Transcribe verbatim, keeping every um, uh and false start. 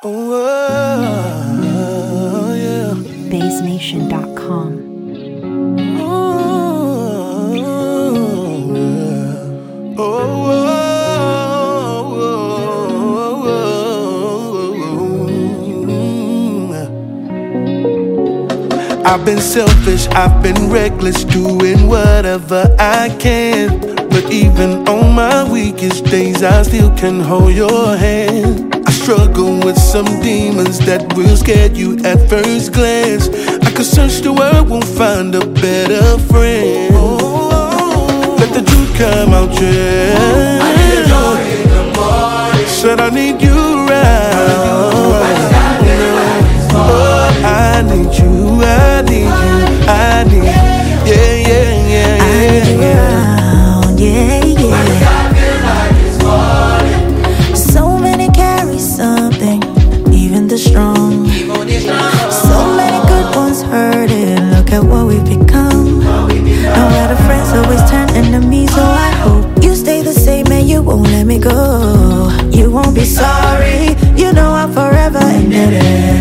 Oh, yeah. Bass Nation dot com. I've been selfish, I've been reckless, doing whatever I can. But even on my weakest days, I still can hold your hand. I struggle with some demons that will scare you at first glance. I could search the world, won't find a better friend. Let the truth come out, yeah. I need joy in the morning. Said I need you right. Oh, I need you, I need you, I need you. Yeah, yeah, yeah, yeah, yeah. Yeah, yeah. So many carry something, even the strong. So many good ones hurting. Look at what we've become. Now where the friends always turn enemies. So I hope you stay the same and you won't let me go. You won't be sorry. You know I'm forever indebted.